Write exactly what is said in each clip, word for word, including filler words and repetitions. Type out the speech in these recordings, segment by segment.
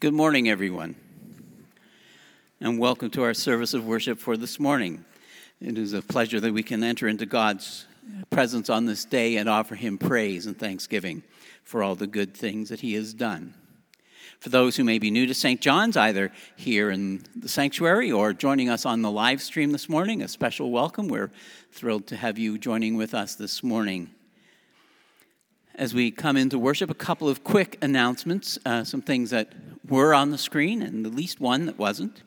Good morning, everyone, and welcome to our service of worship for this morning. It is a pleasure that we can enter into God's presence on this day and offer him praise and thanksgiving for all the good things that he has done. For those who may be new to Saint John's, either here in the sanctuary or joining us on the live stream this morning, a special welcome. We're thrilled to have you joining with us this morning. As we come into worship, a couple of quick announcements, uh, some things that were on the screen and at least one that wasn't.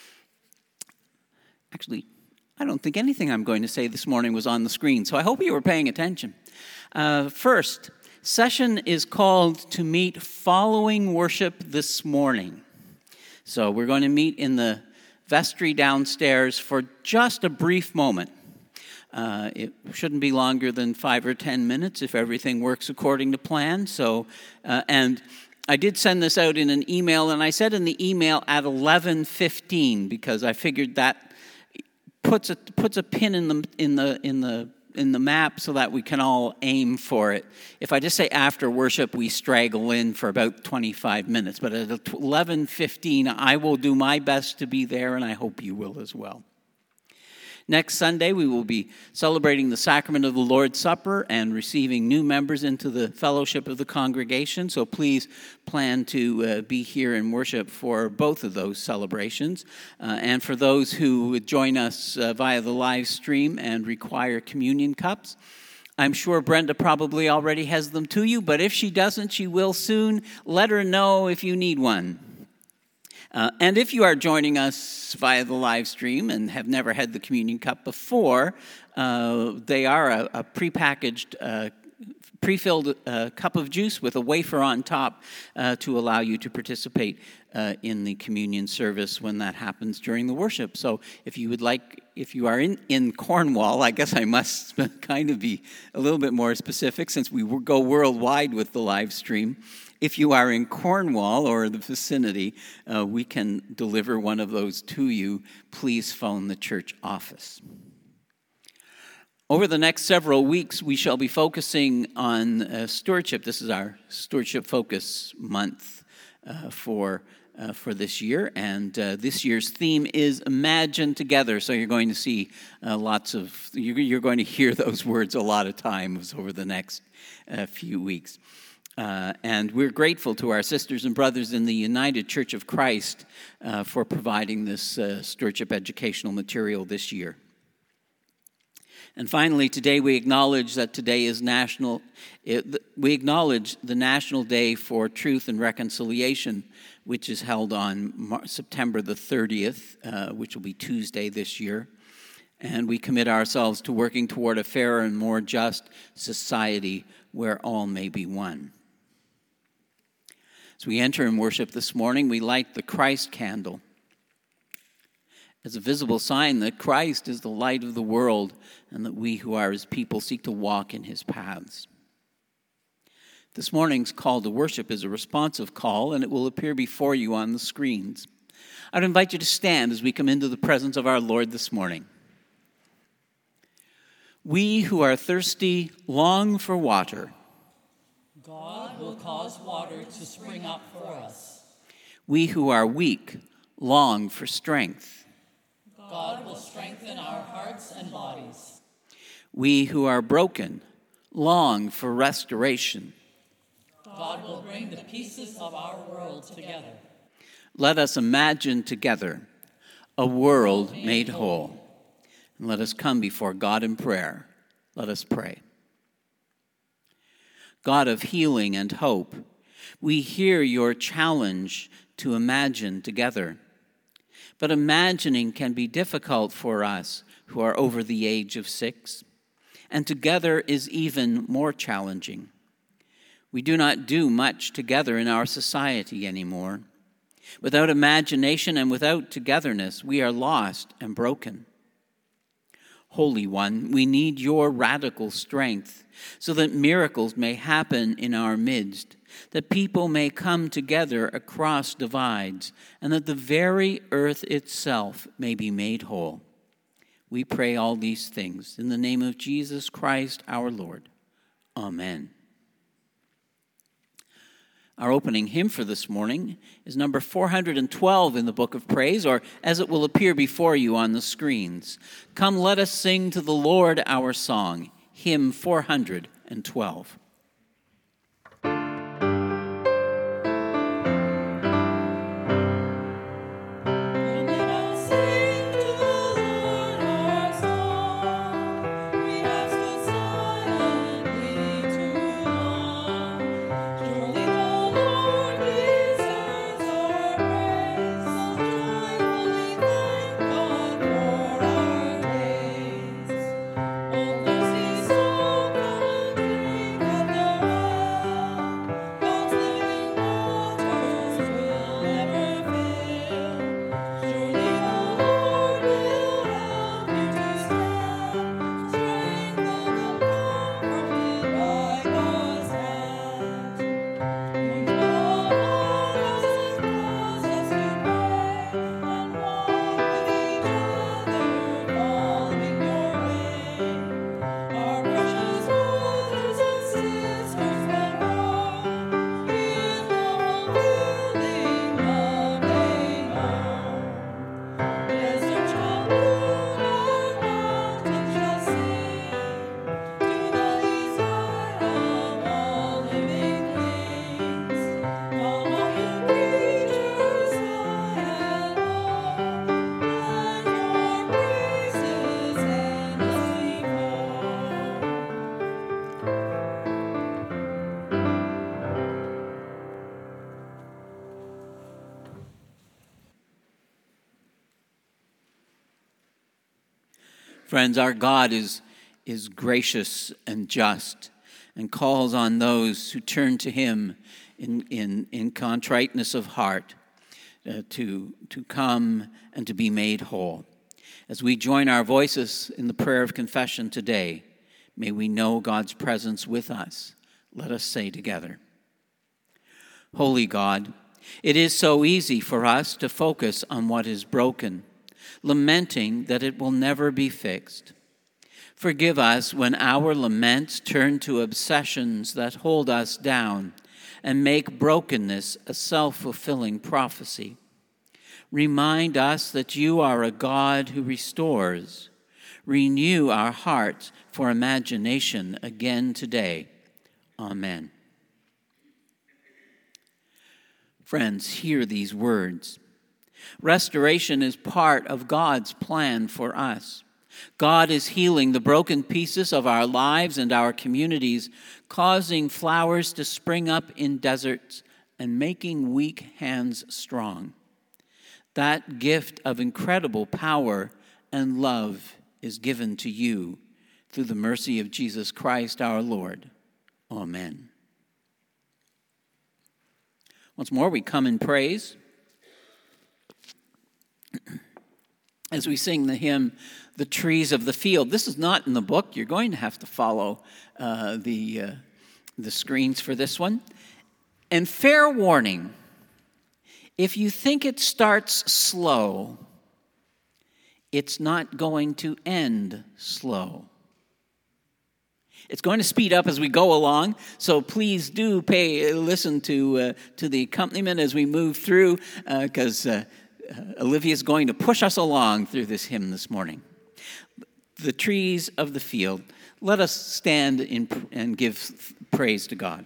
Actually, I don't think anything I'm going to say this morning was on the screen, so I hope you were paying attention. Uh, first, session is called to meet following worship this morning. So we're going to meet in the vestry downstairs for just a brief moment. Uh, it shouldn't be longer than five or ten minutes if everything works according to plan. So, uh, and I did send this out in an email, and I said in the email at eleven fifteen because I figured that puts a puts a pin in the in the in the in the map so that we can all aim for it. If I just say after worship, we straggle in for about twenty-five minutes. But at eleven fifteen, I will do my best to be there, and I hope you will as well. Next Sunday, we will be celebrating the sacrament of the Lord's Supper and receiving new members into the fellowship of the congregation. So please plan to uh, be here in worship for both of those celebrations. Uh, and for those who would join us uh, via the live stream and require communion cups, I'm sure Brenda probably already has them to you, but if she doesn't, she will soon. Let her know if you need one. Uh, and if you are joining us via the live stream and have never had the communion cup before, uh, they are a, a prepackaged, uh, pre-filled uh, cup of juice with a wafer on top uh, to allow you to participate uh, in the communion service when that happens during the worship. So if you would like, if you are in, in Cornwall, I guess I must kind of be a little bit more specific since we go worldwide with the live stream. If you are in Cornwall or the vicinity, uh, we can deliver one of those to you. Please phone the church office. Over the next several weeks, we shall be focusing on uh, stewardship. This is our stewardship focus month uh, for uh, for this year, and uh, this year's theme is Imagine Together. So you're going to see uh, lots of you're, you're going to hear those words a lot of times over the next uh, few weeks. Uh, and we're grateful to our sisters and brothers in the United Church of Christ uh, for providing this uh, stewardship educational material this year. And finally, today we acknowledge that today is national, it, we acknowledge the National Day for Truth and Reconciliation, which is held on Mar- September the thirtieth, uh, which will be Tuesday this year. And we commit ourselves to working toward a fairer and more just society where all may be one. As we enter in worship this morning, we light the Christ candle as a visible sign that Christ is the light of the world and that we who are his people seek to walk in his paths. This morning's call to worship is a responsive call, and it will appear before you on the screens. I'd invite you to stand as we come into the presence of our Lord this morning. We who are thirsty long for water. God will cause water to spring up for us. We who are weak long for strength. God will strengthen our hearts and bodies. We who are broken long for restoration. God will bring the pieces of our world together. Let us imagine together a world made whole. And let us come before God in prayer. Let us pray. God of healing and hope, we hear your challenge to imagine together. But imagining can be difficult for us who are over the age of six, and together is even more challenging. We do not do much together in our society anymore. Without imagination and without togetherness, we are lost and broken. Holy One, we need your radical strength so that miracles may happen in our midst, that people may come together across divides, and that the very earth itself may be made whole. We pray all these things in the name of Jesus Christ our Lord. Amen. Our opening hymn for this morning is number four hundred twelve in the Book of Praise, or as it will appear before you on the screens. Come, let us sing to the Lord our song, hymn four hundred twelve. Friends, our God is, is gracious and just and calls on those who turn to him in, in, in contriteness of heart uh, to, to come and to be made whole. As we join our voices in the prayer of confession today, may we know God's presence with us. Let us say together, Holy God, it is so easy for us to focus on what is broken, lamenting that it will never be fixed. Forgive us when our laments turn to obsessions that hold us down and make brokenness a self-fulfilling prophecy. Remind us that you are a God who restores. Renew our hearts for imagination again today. Amen. Friends, hear these words. Restoration is part of God's plan for us. God is healing the broken pieces of our lives and our communities, causing flowers to spring up in deserts and making weak hands strong. That gift of incredible power and love is given to you through the mercy of Jesus Christ our Lord. Amen. Once more, we come in praise as we sing the hymn, The Trees of the Field. This is not in the book. You're going to have to follow uh, the, uh, the screens for this one. And fair warning, if you think it starts slow, it's not going to end slow. It's going to speed up as we go along, so please do pay listen to uh, to the accompaniment as we move through, because uh, uh, Olivia is going to push us along through this hymn this morning. The trees of the field. Let us stand in, and give praise to God.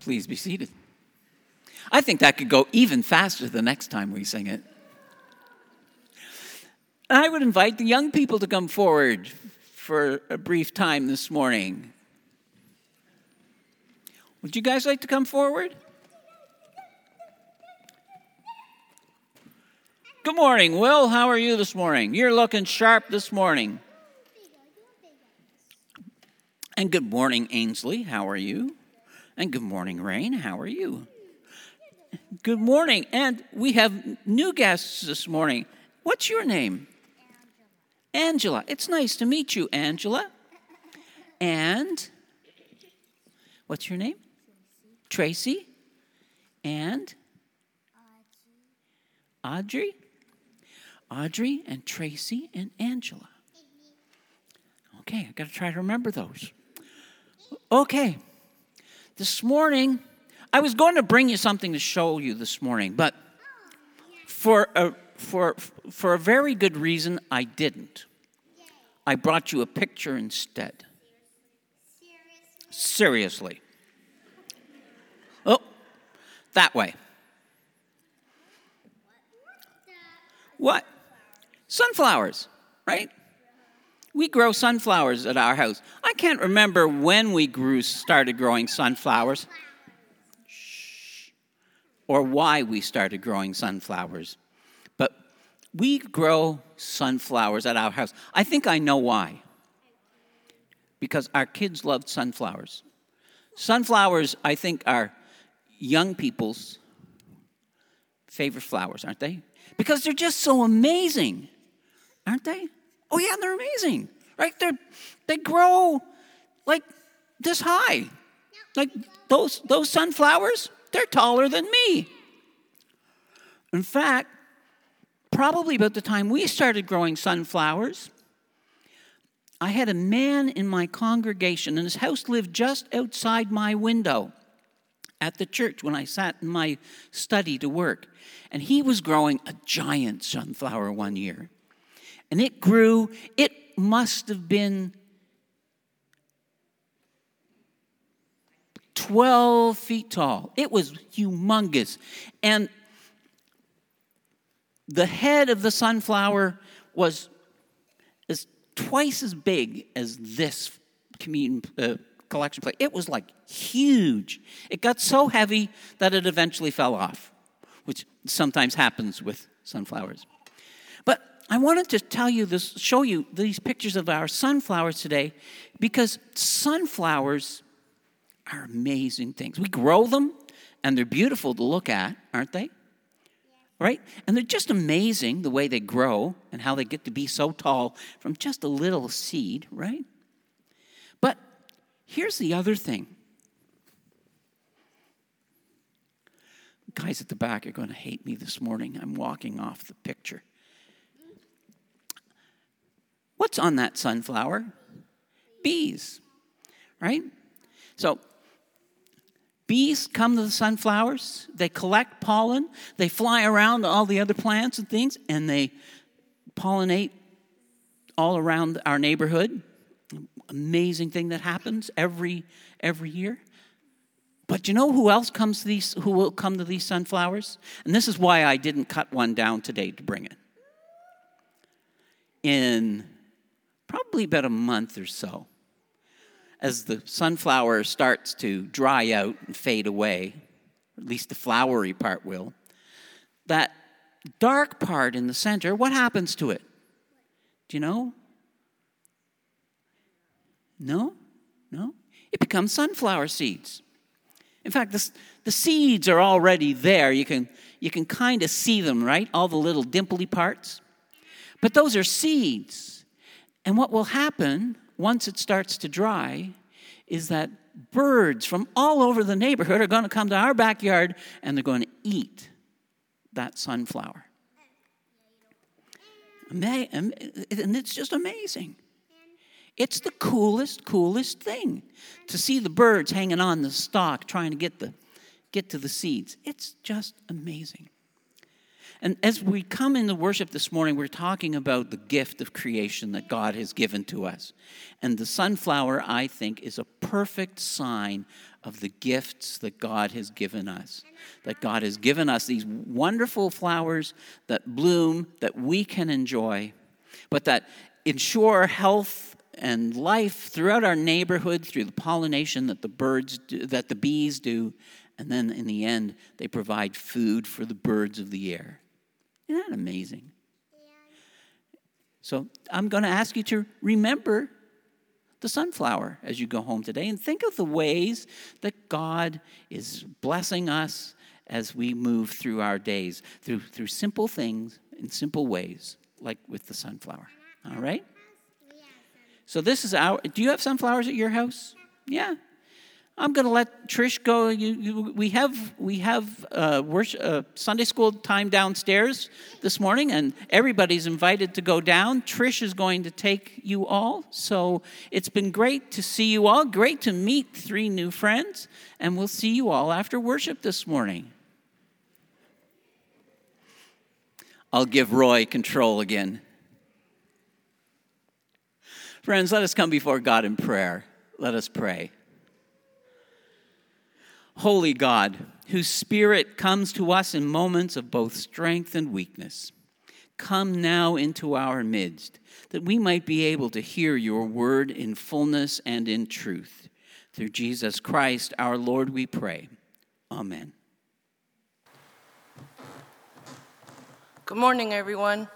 Please be seated. I think that could go even faster the next time we sing it. I would invite the young people to come forward for a brief time this morning. Would you guys like to come forward? Good morning, Will. How are you this morning? You're looking sharp this morning. And good morning, Ainsley. How are you? And good morning, Rain. How are you? Good morning. And we have new guests this morning. What's your name? Angela. Angela. It's nice to meet you, Angela. And what's your name? Tracy. Tracy. And Audrey. Audrey and Tracy and Angela. Okay, I've got to try to remember those. Okay, this morning, I was going to bring you something to show you this morning, but for a, for, for a very good reason, I didn't. I brought you a picture instead. Seriously. Oh, that way. What? Sunflowers, right? We grow sunflowers at our house. I can't remember when we grew, started growing sunflowers. Shh. Or why we started growing sunflowers. But we grow sunflowers at our house. I think I know why. Because our kids loved sunflowers. Sunflowers, I think, are young people's favorite flowers, aren't they? Because they're just so amazing, aren't they? Oh, yeah, they're amazing, right? They they grow like this high. Like those, those sunflowers, they're taller than me. In fact, probably about the time we started growing sunflowers, I had a man in my congregation, and his house lived just outside my window at the church when I sat in my study to work. And he was growing a giant sunflower one year. And it grew, it must have been twelve feet tall. It was humongous. And the head of the sunflower was as twice as big as this communion uh, collection plate. It was like huge. It got so heavy that it eventually fell off, which sometimes happens with sunflowers. But I wanted to tell you this, show you these pictures of our sunflowers today, because sunflowers are amazing things. We grow them, and they're beautiful to look at, aren't they? Right? And they're just amazing the way they grow and how they get to be so tall from just a little seed, right? But here's the other thing. Guys at the back are going to hate me this morning. I'm walking off the picture. What's on that sunflower? Bees, right? So bees come to the sunflowers. They collect pollen. They fly around to all the other plants and things, and they pollinate all around our neighborhood. Amazing thing that happens every every year. But you know who else comes to these? Who will come to these sunflowers? And this is why I didn't cut one down today to bring it. In probably about a month or so, as the sunflower starts to dry out and fade away, or at least the flowery part will, that dark part in the center, what happens to it? Do you know? No? No? It becomes sunflower seeds. In fact, the, the seeds are already there. You can, you can kind of see them, right? All the little dimply parts. But those are seeds. And what will happen once it starts to dry is that birds from all over the neighborhood are going to come to our backyard and they're going to eat that sunflower. And it's just amazing. It's the coolest, coolest thing to see the birds hanging on the stalk trying to get the get to the seeds. It's just amazing. And as we come into worship this morning, we're talking about the gift of creation that God has given to us. And the sunflower, I think, is a perfect sign of the gifts that God has given us. That God has given us these wonderful flowers that bloom, that we can enjoy, but that ensure health and life throughout our neighborhood through the pollination that the birds do, that the bees do, and then in the end, they provide food for the birds of the air. Isn't that amazing? So I'm going to ask you to remember the sunflower as you go home today and think of the ways that God is blessing us as we move through our days, through, through simple things in simple ways, like with the sunflower. All right? So this is our, do you have sunflowers at your house? Yeah. I'm going to let Trish go. You, you, we have we have uh, worship, uh, Sunday school time downstairs this morning, and everybody's invited to go down. Trish is going to take you all. So it's been great to see you all. Great to meet three new friends, and we'll see you all after worship this morning. I'll give Roy control again. Friends, let us come before God in prayer. Let us pray. Holy God, whose Spirit comes to us in moments of both strength and weakness, come now into our midst, that we might be able to hear your word in fullness and in truth. Through Jesus Christ, our Lord, we pray. Amen. Good morning, everyone.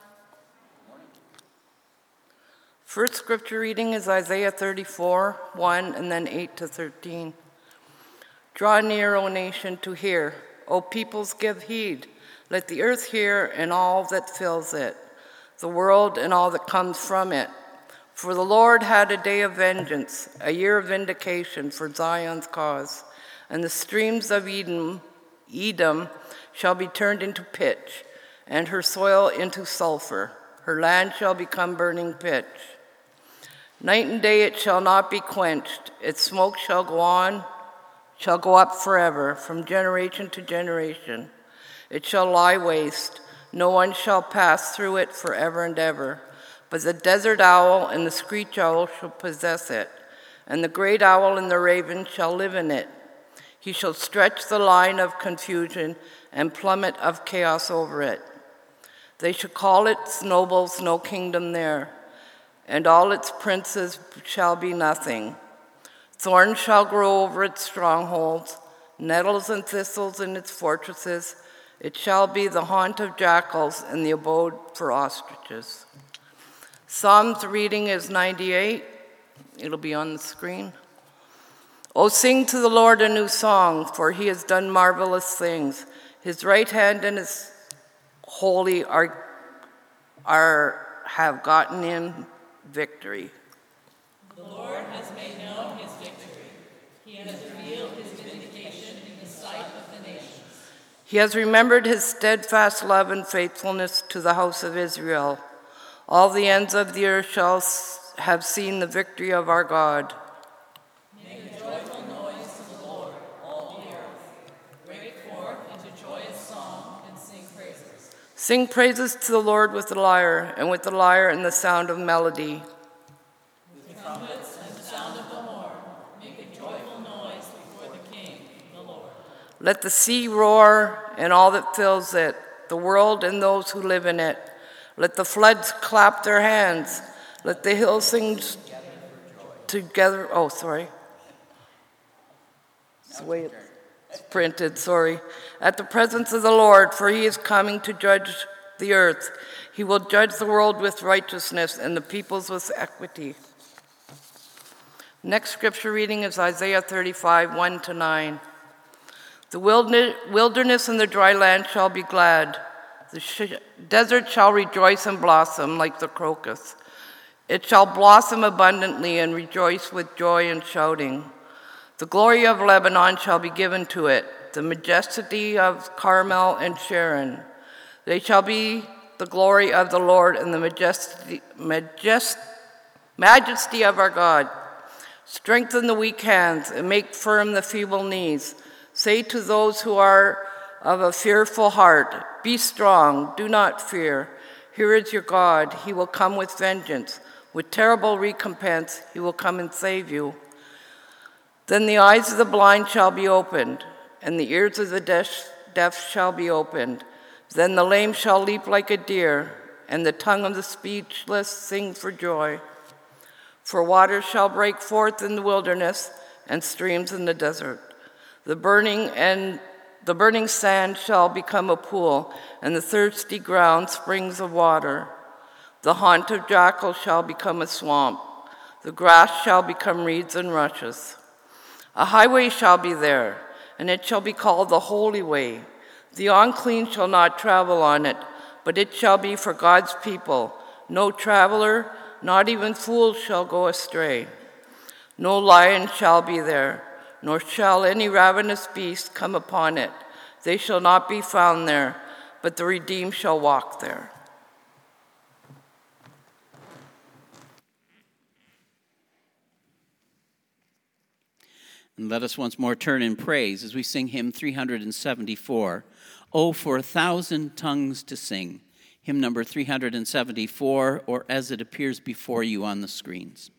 First scripture reading is Isaiah thirty-four, one, and then eight to thirteen. Draw near, O nation, to hear. O peoples, give heed. Let the earth hear and all that fills it, the world and all that comes from it. For the Lord had a day of vengeance, a year of vindication for Zion's cause. And the streams of Edom, Edom shall be turned into pitch, and her soil into sulfur. Her land shall become burning pitch. Night and day it shall not be quenched. Its smoke shall go on, shall go up forever, from generation to generation. It shall lie waste. No one shall pass through it forever and ever. But the desert owl and the screech owl shall possess it, and the great owl and the raven shall live in it. He shall stretch the line of confusion and plummet of chaos over it. They shall call its nobles no kingdom there, and all its princes shall be nothing. Thorns shall grow over its strongholds, nettles and thistles in its fortresses. It shall be the haunt of jackals and the abode for ostriches. Psalms reading is ninety-eight. It'll be on the screen. Oh, sing to the Lord a new song, for he has done marvelous things. His right hand and his holy are, are have gotten in victory. The Lord has made known his victory. He has revealed his vindication in the sight of the nations. He has remembered his steadfast love and faithfulness to the house of Israel. All the ends of the earth shall have seen the victory of our God. Make a joyful noise to the Lord, all the earth. Break forth into joyous song and sing praises. Sing praises to the Lord with the lyre, and with the lyre and the sound of melody. With the trumpets and the sound of the horn, make a joyful noise before the King, the Lord. Let the sea roar and all that fills it, the world and those who live in it. Let the floods clap their hands. Let the hills sing together. Oh, sorry. It's the way it's printed, sorry. At the presence of the Lord, for he is coming to judge the earth. He will judge the world with righteousness and the peoples with equity. Next scripture reading is Isaiah thirty-five, one to nine. The wilderness and the dry land shall be glad. The sh- desert shall rejoice and blossom like the crocus. It shall blossom abundantly and rejoice with joy and shouting. The glory of Lebanon shall be given to it, the majesty of Carmel and Sharon. They shall be the glory of the Lord and the majesty, majest, majesty of our God. Strengthen the weak hands and make firm the feeble knees. Say to those who are of a fearful heart. Be strong, do not fear. Here is your God. He will come with vengeance. With terrible recompense, he will come and save you. Then the eyes of the blind shall be opened, and the ears of the deaf, deaf shall be opened. Then the lame shall leap like a deer, and the tongue of the speechless sing for joy. For waters shall break forth in the wilderness, and streams in the desert. The burning and the burning sand shall become a pool, and the thirsty ground springs of water. The haunt of jackals shall become a swamp. The grass shall become reeds and rushes. A highway shall be there, and it shall be called the Holy Way. The unclean shall not travel on it, but it shall be for God's people. No traveler, not even fools, shall go astray. No lion shall be there, nor shall any ravenous beast come upon it. They shall not be found there, but the redeemed shall walk there. And let us once more turn in praise as we sing hymn three seventy-four, Oh, for a thousand tongues to sing. Hymn number three seventy-four, or as it appears before you on the screens.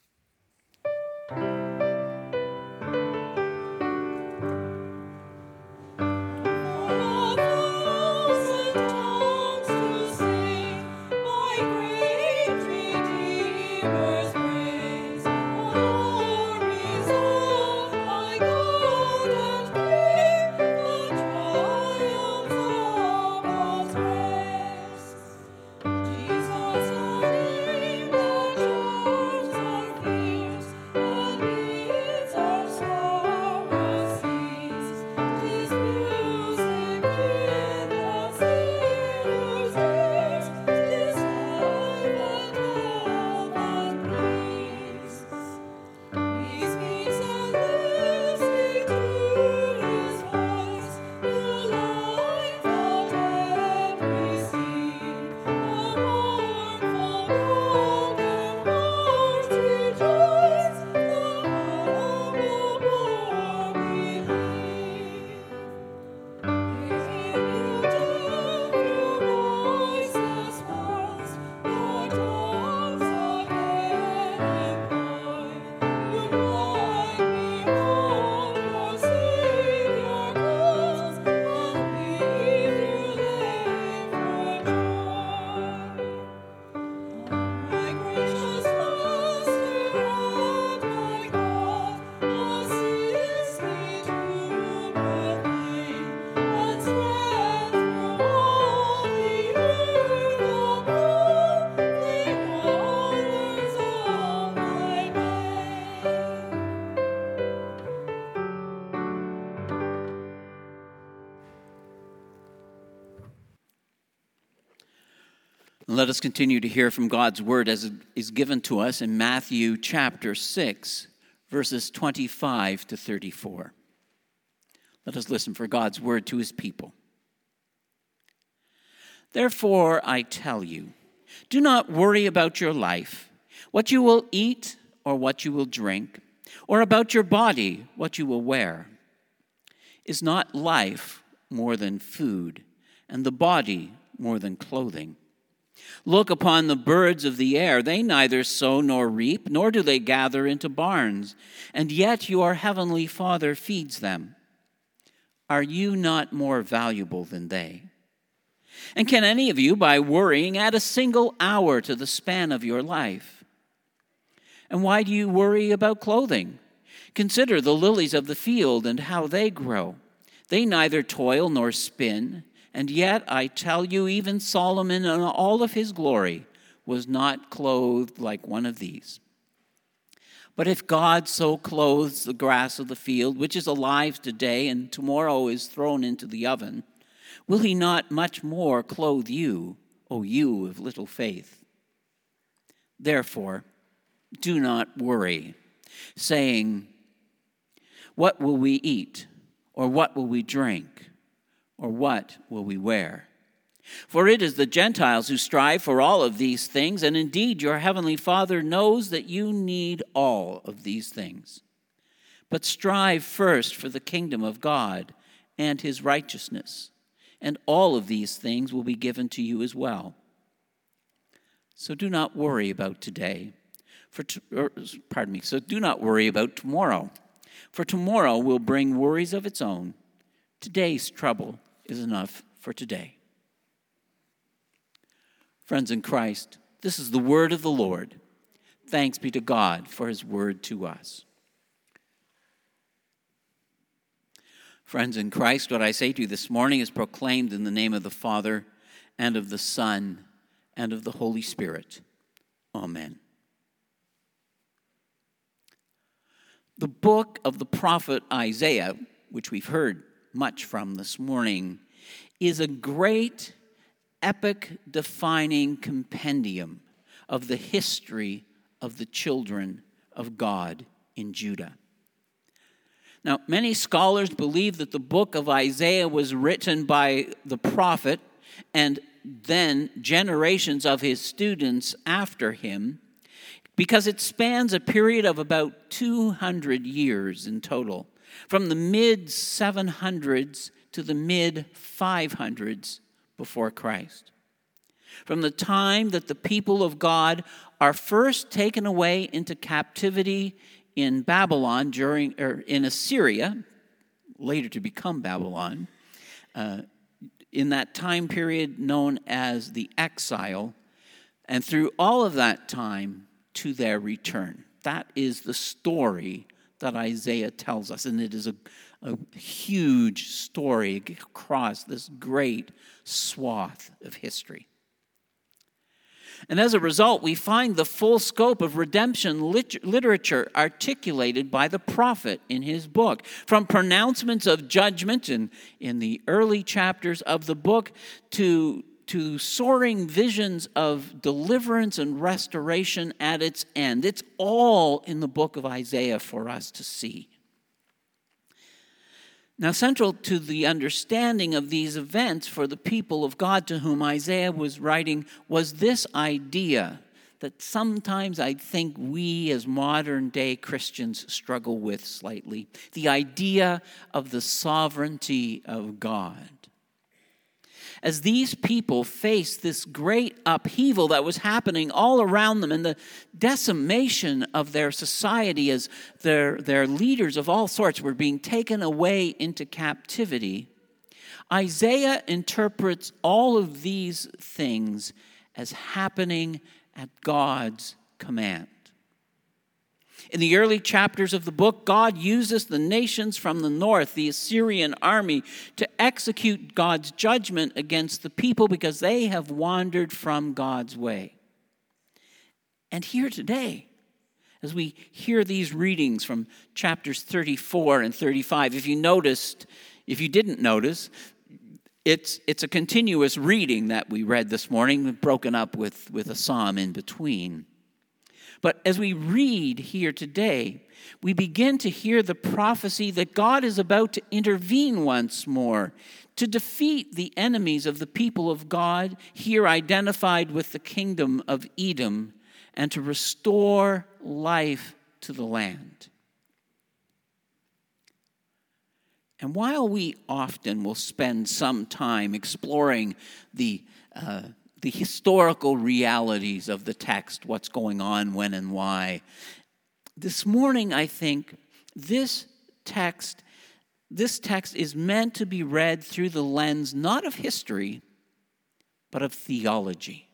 Let us continue to hear from God's word as it is given to us in Matthew chapter six, verses twenty-five to thirty-four. Let us listen for God's word to his people. Therefore, I tell you, do not worry about your life, what you will eat or what you will drink, or about your body, what you will wear. Is not life more than food, and the body more than clothing? Look upon the birds of the air. They neither sow nor reap, nor do they gather into barns, and yet your heavenly Father feeds them. Are you not more valuable than they? And can any of you, by worrying, add a single hour to the span of your life? And why do you worry about clothing? Consider the lilies of the field and how they grow. They neither toil nor spin. And yet, I tell you, even Solomon in all of his glory was not clothed like one of these. But if God so clothes the grass of the field, which is alive today and tomorrow is thrown into the oven, will he not much more clothe you, O you of little faith? Therefore, do not worry, saying, what will we eat, or what will we drink? Or what will we wear? For it is the Gentiles who strive for all of these things, and indeed your heavenly Father knows that you need all of these things. But strive first for the kingdom of God, and his righteousness, and all of these things will be given to you as well. So do not worry about today, for to, or, pardon me, so do not worry about tomorrow, for tomorrow will bring worries of its own. Today's trouble is enough for today. Friends in Christ, this is the word of the Lord. Thanks be to God for his word to us. Friends in Christ, what I say to you this morning is proclaimed in the name of the Father, and of the Son, and of the Holy Spirit. Amen. The book of the prophet Isaiah, which we've heard much from this morning, is a great epic-defining compendium of the history of the children of God in Judah. Now, many scholars believe that the book of Isaiah was written by the prophet and then generations of his students after him, because it spans a period of about two hundred years in total, from the mid seven hundreds to the mid five hundreds before Christ. From the time that the people of God are first taken away into captivity in Babylon, during or in Assyria, later to become Babylon, uh, in that time period known as the exile, and through all of that time to their return. That is the story that Isaiah tells us, and it is a, a huge story across this great swath of history. And as a result, we find the full scope of redemption lit- literature articulated by the prophet in his book. From pronouncements of judgment in, in the early chapters of the book to, to soaring visions of deliverance and restoration at its end. It's all in the book of Isaiah for us to see. Now, central to the understanding of these events for the people of God to whom Isaiah was writing was this idea that sometimes I think we as modern-day Christians struggle with slightly. The idea of the sovereignty of God. As these people faced this great upheaval that was happening all around them and the decimation of their society as their, their leaders of all sorts were being taken away into captivity, Isaiah interprets all of these things as happening at God's command. In the early chapters of the book, God uses the nations from the north, the Assyrian army, to execute God's judgment against the people because they have wandered from God's way. And here today, as we hear these readings from chapters thirty-four and thirty-five, if you noticed, if you didn't notice, it's it's a continuous reading that we read this morning, broken up with, with a psalm in between. But as we read here today, we begin to hear the prophecy that God is about to intervene once more to defeat the enemies of the people of God, here identified with the kingdom of Edom, and to restore life to the land. And while we often will spend some time exploring the uh, the historical realities of the text, what's going on, when and why, this morning I think this text, this text is meant to be read through the lens not of history, but of theology.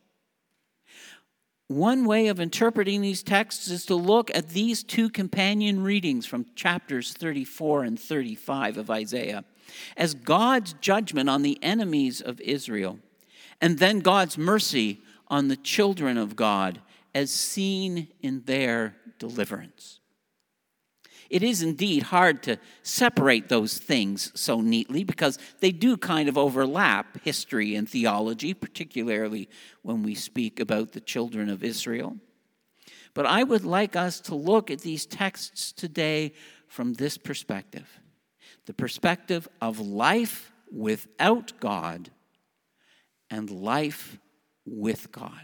One way of interpreting these texts is to look at these two companion readings from chapters thirty-four and thirty-five of Isaiah as God's judgment on the enemies of Israel, and then God's mercy on the children of God as seen in their deliverance. It is indeed hard to separate those things so neatly because they do kind of overlap history and theology, particularly when we speak about the children of Israel. But I would like us to look at these texts today from this perspective, the perspective of life without God and life with God.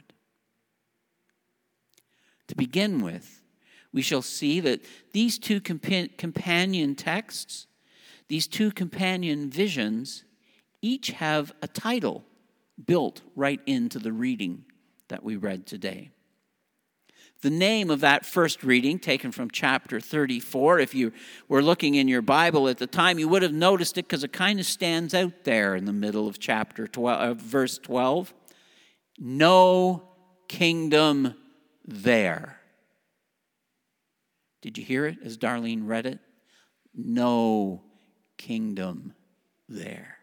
To begin with, we shall see that these two compa- companion texts These two companion visions each have a title built right into the reading that we read today. The name of that first reading, taken from chapter thirty-four, if you were looking in your Bible at the time, you would have noticed it because it kind of stands out there in the middle of chapter twelve, uh, verse twelve. No kingdom there. Did you hear it as Darlene read it? No kingdom there.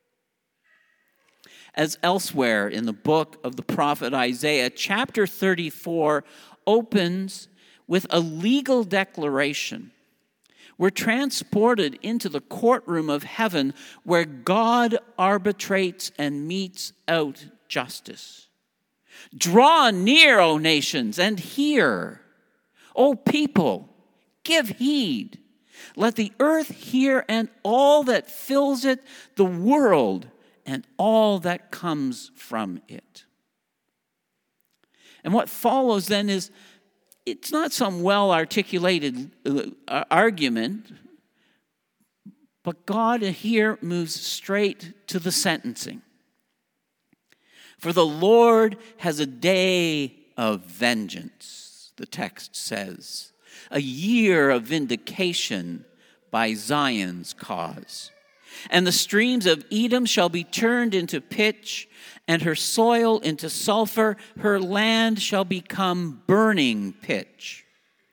As elsewhere in the book of the prophet Isaiah, chapter thirty-four opens with a legal declaration. We're transported into the courtroom of heaven where God arbitrates and metes out justice. Draw near, O nations, and hear. O people, give heed. Let the earth hear and all that fills it, the world and all that comes from it. And what follows then is, it's not some well-articulated uh, argument, but God here moves straight to the sentencing. For the Lord has a day of vengeance, the text says, a year of vindication by Zion's cause. And the streams of Edom shall be turned into pitch, and her soil into sulfur. Her land shall become burning pitch.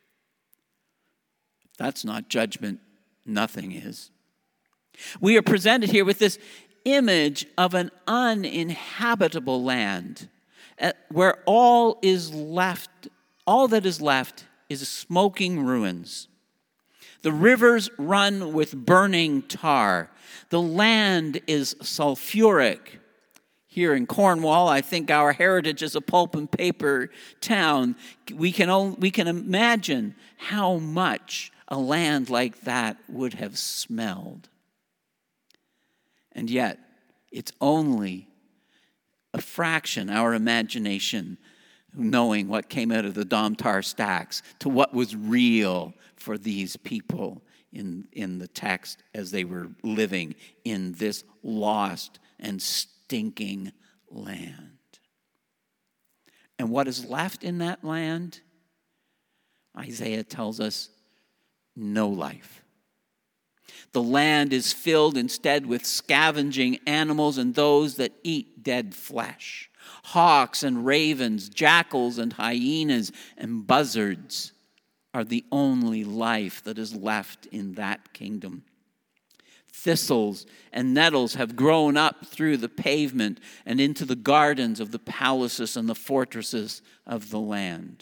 If that's not judgment, nothing is. We are presented here with this image of an uninhabitable land where all is left, all that is left is smoking ruins. The rivers run with burning tar. The land is sulfuric. Here in Cornwall, I think our heritage is a pulp and paper town. We can only, we can imagine how much a land like that would have smelled. And yet, it's only a fraction, our imagination, knowing what came out of the Domtar stacks to what was real for these people in, in the text as they were living in this lost and stinking land. And what is left in that land? Isaiah tells us, no life. The land is filled instead with scavenging animals and those that eat dead flesh. Hawks and ravens, jackals and hyenas and buzzards are the only life that is left in that kingdom. Thistles and nettles have grown up through the pavement and into the gardens of the palaces and the fortresses of the land.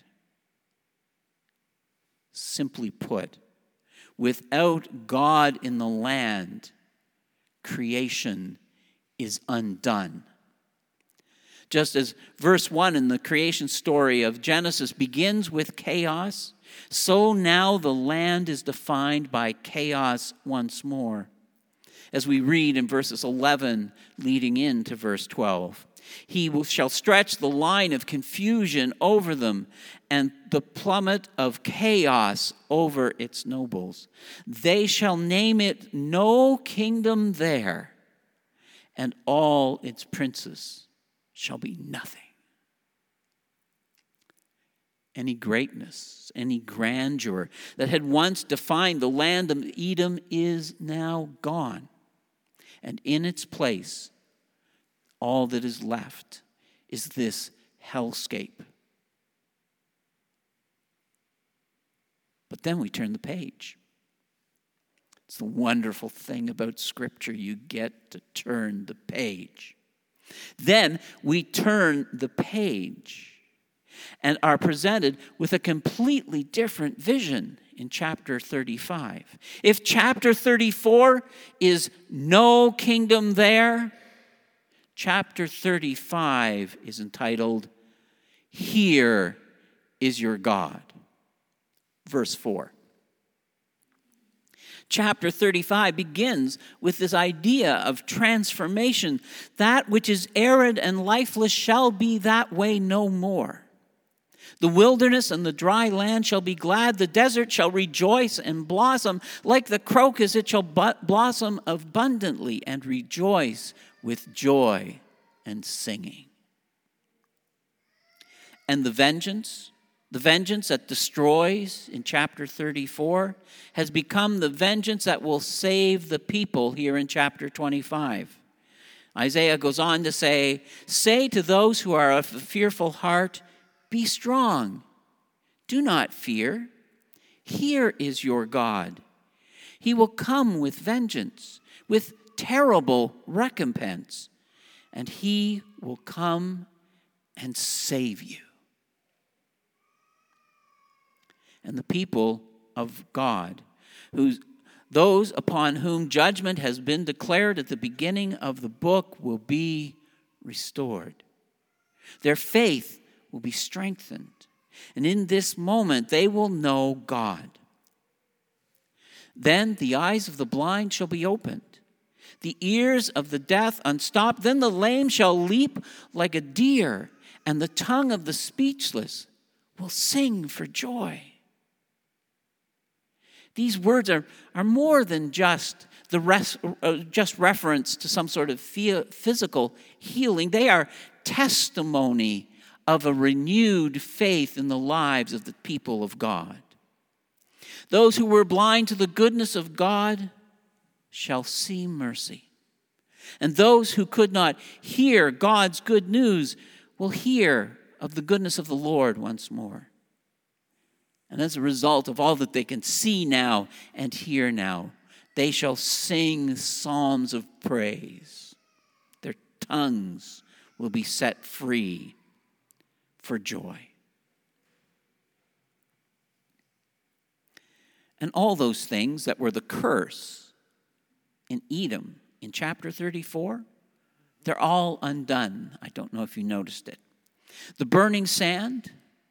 Simply put, without God in the land, creation is undone. Just as verse one in the creation story of Genesis begins with chaos, so now the land is defined by chaos once more. As we read in verses eleven leading into verse twelve. He will, shall stretch the line of confusion over them and the plummet of chaos over its nobles. They shall name it no kingdom there, and all its princes shall be nothing. Any greatness, any grandeur that had once defined the land of Edom is now gone. And in its place, all that is left is this hellscape. But then we turn the page. It's the wonderful thing about Scripture. You get to turn the page. Then we turn the page and are presented with a completely different vision in chapter thirty-five. If chapter thirty-four is no kingdom there, chapter thirty-five is entitled, Here is Your God. Verse four. Chapter thirty-five begins with this idea of transformation. That which is arid and lifeless shall be that way no more. The wilderness and the dry land shall be glad. The desert shall rejoice and blossom. Like the crocus, it shall blossom abundantly and rejoice with joy and singing. And the vengeance, the vengeance that destroys in chapter thirty-four has become the vengeance that will save the people here in chapter twenty-five. Isaiah goes on to say, "Say to those who are of a fearful heart, be strong. Do not fear. Here is your God. He will come with vengeance, with terrible recompense, and he will come and save you." And the people of God, whose those upon whom judgment has been declared at the beginning of the book, will be restored. Their faith will be strengthened. And in this moment, they will know God. Then the eyes of the blind shall be opened, the ears of the deaf unstopped. Then the lame shall leap like a deer, and the tongue of the speechless will sing for joy. These words are, are more than just the rest, uh, just reference to some sort of physical healing. They are testimony of a renewed faith in the lives of the people of God. Those who were blind to the goodness of God shall see mercy. And those who could not hear God's good news will hear of the goodness of the Lord once more. And as a result of all that they can see now and hear now, they shall sing psalms of praise. Their tongues will be set free for joy. And all those things that were the curse in Edom in chapter thirty-four, they're all undone. I don't know if you noticed it. The burning sand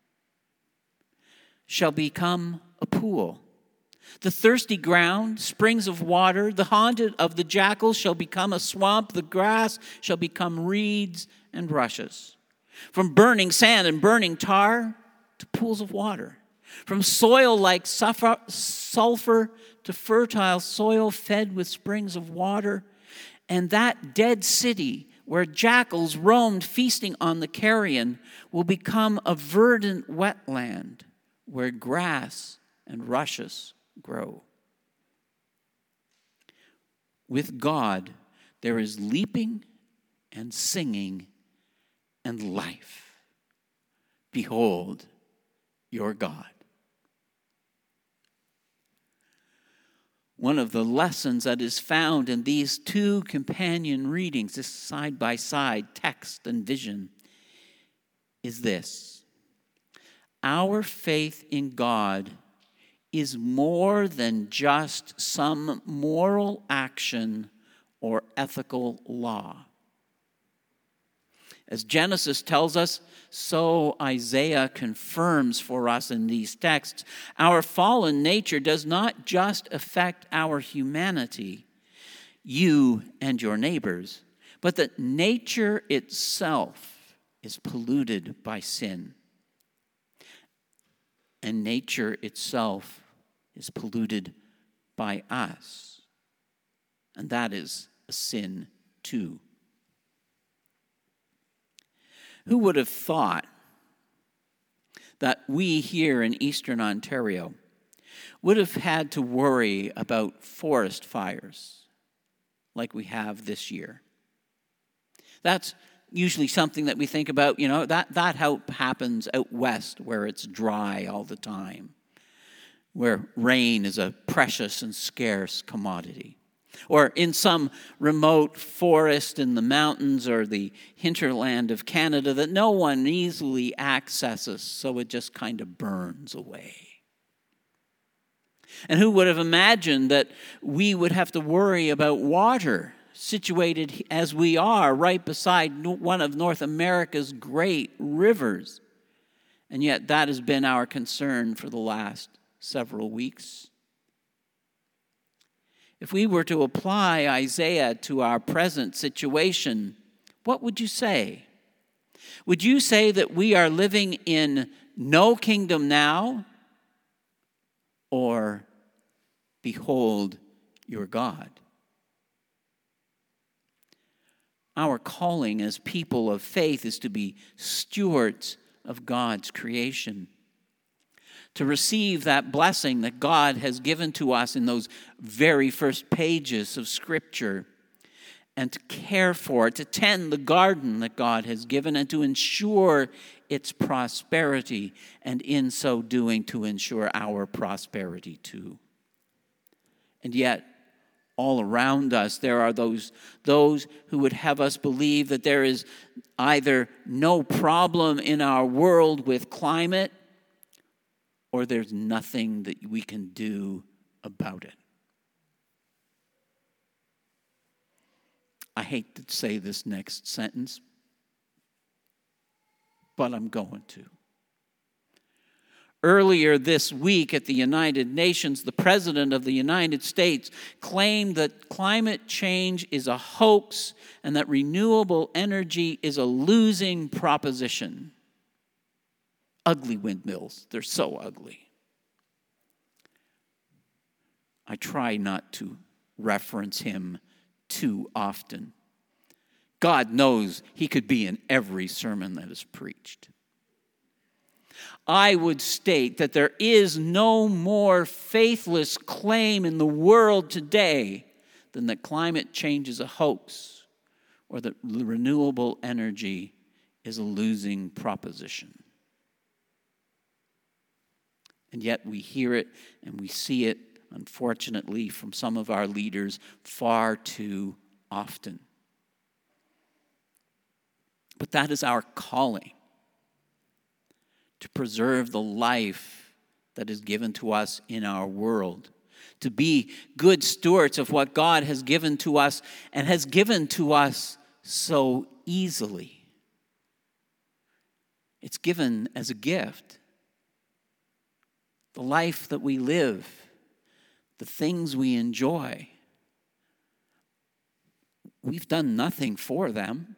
shall become a pool. The thirsty ground, springs of water, the haunted of the jackals shall become a swamp. The grass shall become reeds and rushes. From burning sand and burning tar to pools of water. From soil like sulfur to fertile soil fed with springs of water. And that dead city where jackals roamed feasting on the carrion will become a verdant wetland where grass and rushes grow. With God, there is leaping and singing and life. Behold your God. One of the lessons that is found in these two companion readings, this side-by-side text and vision, is this. Our faith in God is more than just some moral action or ethical law. As Genesis tells us, so Isaiah confirms for us in these texts. Our fallen nature does not just affect our humanity, you and your neighbors, but that nature itself is polluted by sin. And nature itself is polluted by us. And that is a sin too. Who would have thought that we here in Eastern Ontario would have had to worry about forest fires like we have this year? That's usually something that we think about, you know, that, that how happens out west where it's dry all the time, where rain is a precious and scarce commodity. Or in some remote forest in the mountains or the hinterland of Canada that no one easily accesses, so it just kind of burns away. And who would have imagined that we would have to worry about water, situated as we are right beside one of North America's great rivers? And yet that has been our concern for the last several weeks. If we were to apply Isaiah to our present situation, what would you say? Would you say that we are living in no kingdom now, or behold your God. Our calling as people of faith is to be stewards of God's creation, to receive that blessing that God has given to us in those very first pages of Scripture, and to care for it, to tend the garden that God has given, and to ensure its prosperity, and in so doing to ensure our prosperity too. And yet, all around us, there are those, those who would have us believe that there is either no problem in our world with climate, or there's nothing that we can do about it. I hate to say this next sentence, but I'm going to. Earlier this week at the United Nations, the President of the United States claimed that climate change is a hoax and that renewable energy is a losing proposition. Ugly windmills. They're so ugly. I try not to reference him too often. God knows he could be in every sermon that is preached. I would state that there is no more faithless claim in the world today than that climate change is a hoax or that renewable energy is a losing proposition. And yet we hear it and we see it, unfortunately, from some of our leaders far too often. But that is our calling, to preserve the life that is given to us in our world, to be good stewards of what God has given to us and has given to us so easily. It's given as a gift. The life that we live, the things we enjoy, we've done nothing for them.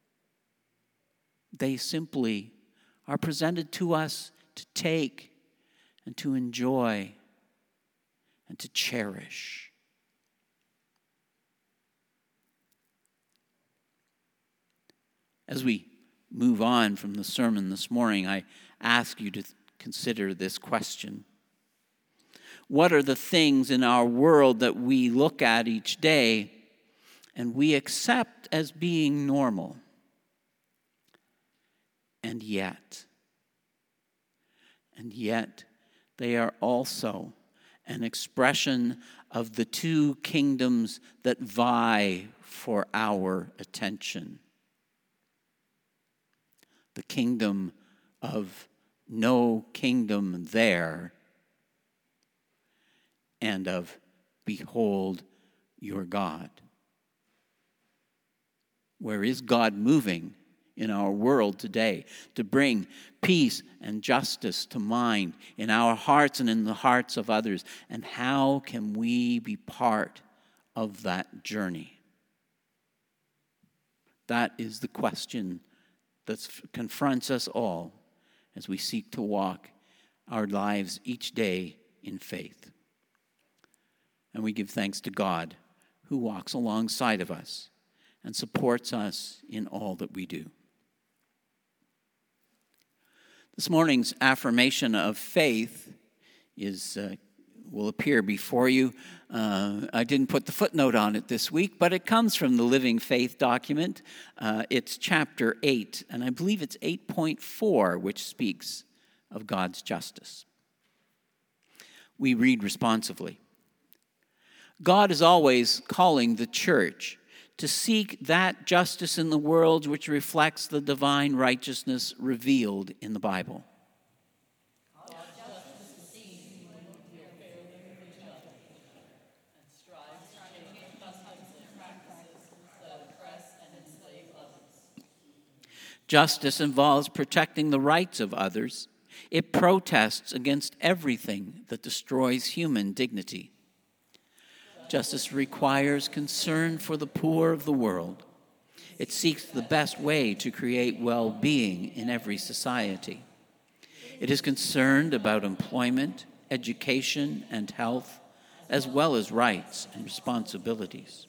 They simply are presented to us to take and to enjoy and to cherish. As we move on from the sermon this morning, I ask you to consider this question. What are the things in our world that we look at each day and we accept as being normal? And yet, and yet, they are also an expression of the two kingdoms that vie for our attention. The kingdom of no kingdom there, and of behold your God. Where is God moving in our world today to bring peace and justice to mind in our hearts and in the hearts of others? And how can we be part of that journey? That is the question that confronts us all as we seek to walk our lives each day in faith. And we give thanks to God who walks alongside of us and supports us in all that we do. This morning's affirmation of faith is uh, will appear before you. Uh, I didn't put the footnote on it this week, but it comes from the Living Faith document. Uh, it's chapter eight, and I believe it's eight point four, which speaks of God's justice. We read responsively. God is always calling the church to seek that justice in the world which reflects the divine righteousness revealed in the Bible. Justice involves protecting the rights of others. It protests against everything that destroys human dignity. Justice requires concern for the poor of the world. It seeks the best way to create well-being in every society. It is concerned about employment, education, and health, as well as rights and responsibilities.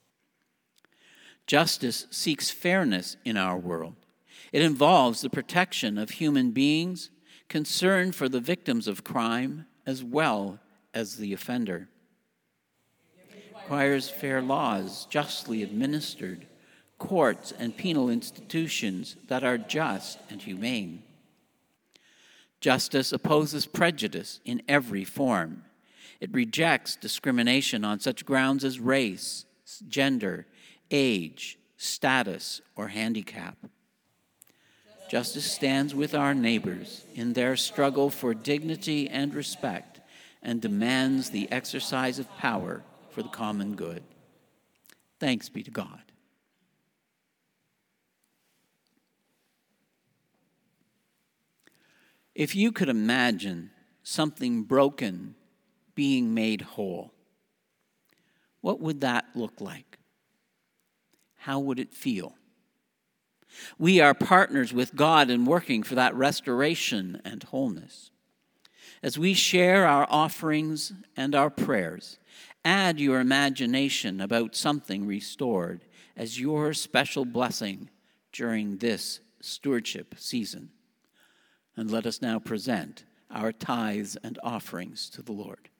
Justice seeks fairness in our world. It involves the protection of human beings, concern for the victims of crime, as well as the offender. It requires fair laws, justly administered, courts and penal institutions that are just and humane. Justice opposes prejudice in every form. It rejects discrimination on such grounds as race, gender, age, status, or handicap. Justice stands with our neighbors in their struggle for dignity and respect and demands the exercise of power for the common good. Thanks be to God. If you could imagine something broken being made whole, what would that look like? How would it feel? We are partners with God in working for that restoration and wholeness. As we share our offerings and our prayers, add your imagination about something restored as your special blessing during this stewardship season. And let us now present our tithes and offerings to the Lord.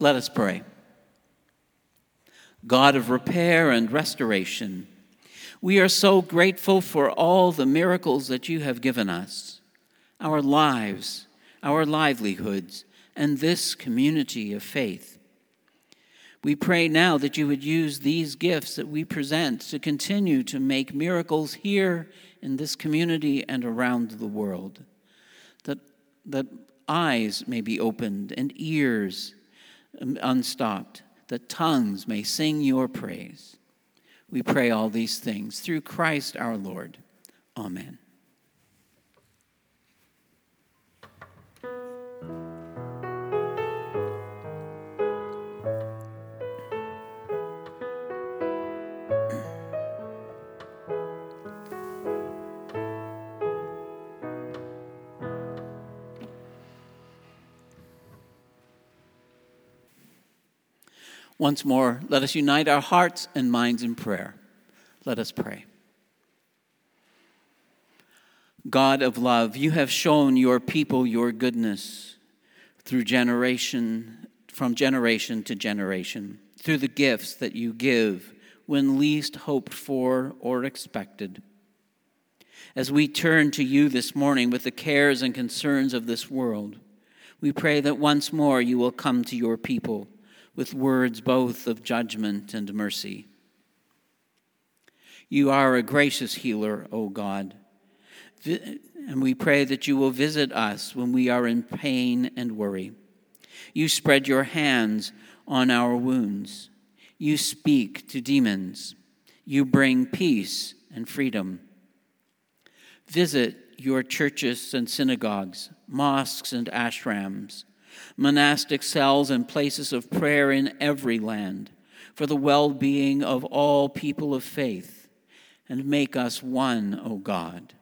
Let us pray. God of repair and restoration, we are so grateful for all the miracles that you have given us, our lives, our livelihoods, and this community of faith. We pray now that you would use these gifts that we present to continue to make miracles here in this community and around the world, that, that eyes may be opened and ears unstopped, that tongues may sing your praise. We pray all these things through Christ our Lord. Amen. Once more, let us unite our hearts and minds in prayer. Let us pray. God of love, you have shown your people your goodness through generation, from generation to generation, through the gifts that you give when least hoped for or expected. As we turn to you this morning with the cares and concerns of this world, we pray that once more you will come to your people with words both of judgment and mercy. You are a gracious healer, O God, and we pray that you will visit us when we are in pain and worry. You spread your hands on our wounds. You speak to demons. You bring peace and freedom. Visit your churches and synagogues, mosques and ashrams, monastic cells and places of prayer in every land, for the well-being of all people of faith, and make us one, O God.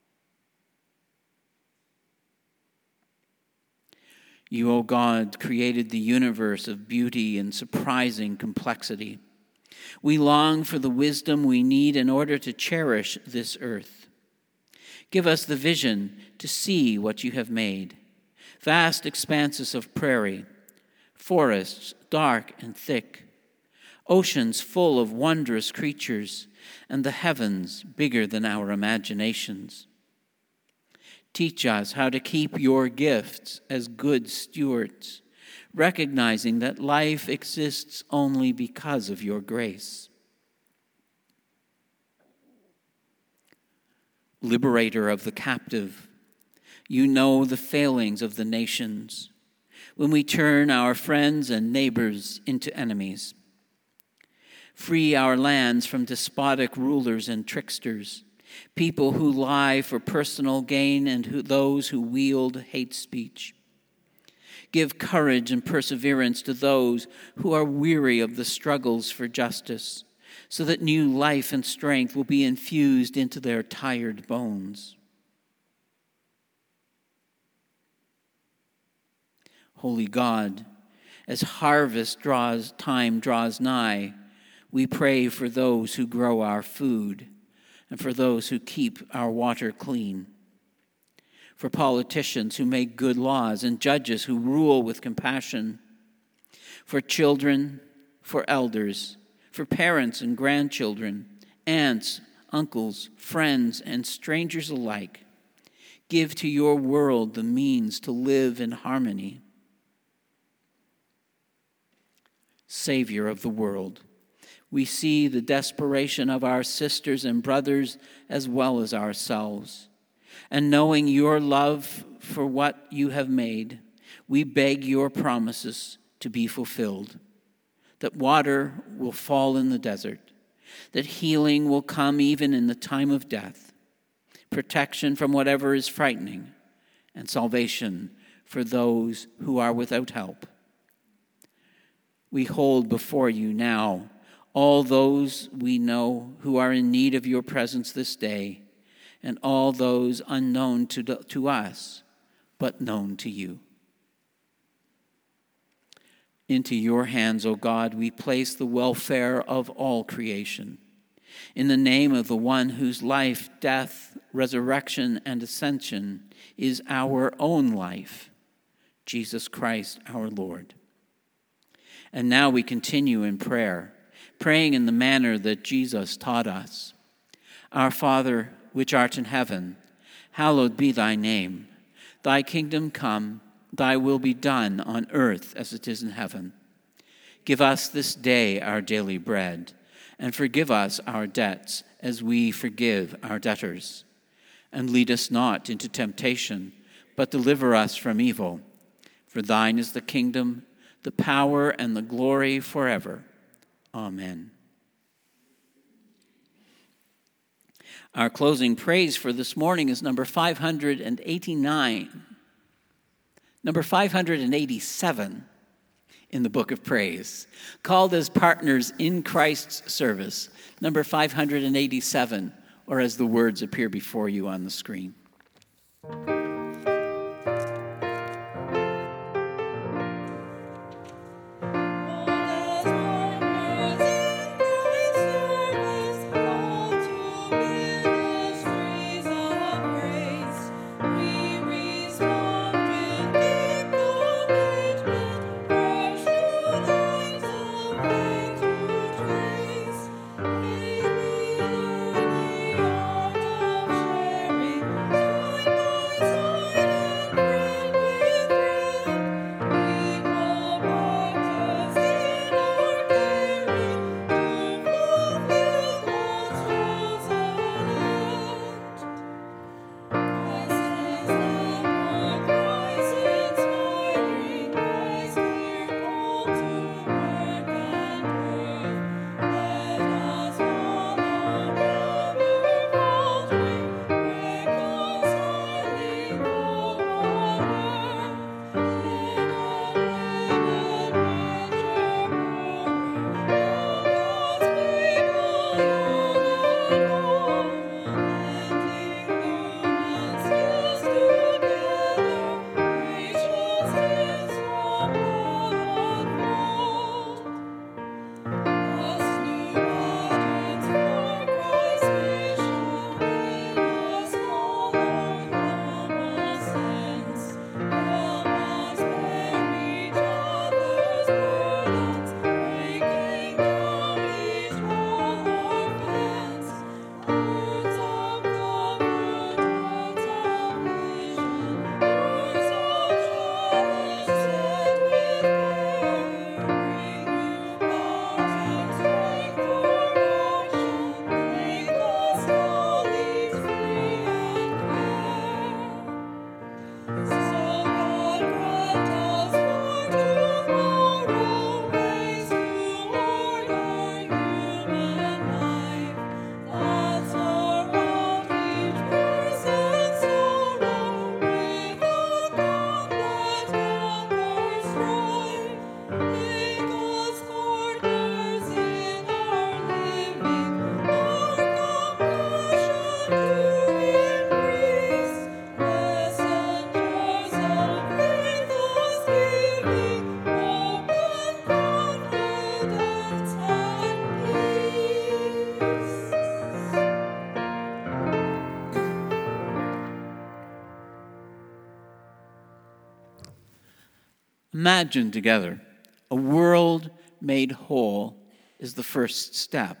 You, O God, created the universe of beauty and surprising complexity. We long for the wisdom we need in order to cherish this earth. Give us the vision to see what you have made. Vast expanses of prairie, forests dark and thick, oceans full of wondrous creatures, and the heavens bigger than our imaginations. Teach us how to keep your gifts as good stewards, recognizing that life exists only because of your grace. Liberator of the captive, you know the failings of the nations when we turn our friends and neighbors into enemies. Free our lands from despotic rulers and tricksters, people who lie for personal gain and who, those who wield hate speech. Give courage and perseverance to those who are weary of the struggles for justice, so that new life and strength will be infused into their tired bones. Holy God, as harvest draws, time draws nigh, we pray for those who grow our food and for those who keep our water clean, for politicians who make good laws and judges who rule with compassion, for children, for elders, for parents and grandchildren, aunts, uncles, friends, and strangers alike. Give to your world the means to live in harmony. Savior of the world, we see the desperation of our sisters and brothers as well as ourselves. And knowing your love for what you have made, we beg your promises to be fulfilled. That water will fall in the desert, that healing will come even in the time of death, protection from whatever is frightening, and salvation for those who are without help. We hold before you now all those we know who are in need of your presence this day, and all those unknown to, to us, but known to you. Into your hands, O God, we place the welfare of all creation. In the name of the one whose life, death, resurrection, and ascension is our own life, Jesus Christ our Lord. And now we continue in prayer, praying in the manner that Jesus taught us. Our Father, which art in heaven, hallowed be thy name. Thy kingdom come, thy will be done on earth as it is in heaven. Give us this day our daily bread, and forgive us our debts as we forgive our debtors. And lead us not into temptation, but deliver us from evil. For thine is the kingdom, the power, and the glory forever. Amen. Our closing praise for this morning is number five hundred eighty-nine. Number five hundred eighty-seven in the book of praise, called as partners in Christ's service. Number five hundred eighty-seven, or as the words appear before you on the screen. Imagine together, a world made whole is the first step.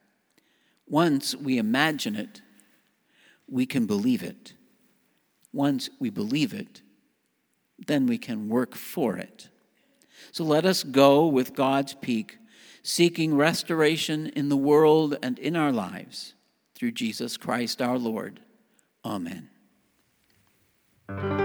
Once we imagine it, we can believe it. Once we believe it, then we can work for it. So let us go with God's peak, seeking restoration in the world and in our lives, through Jesus Christ our Lord. Amen.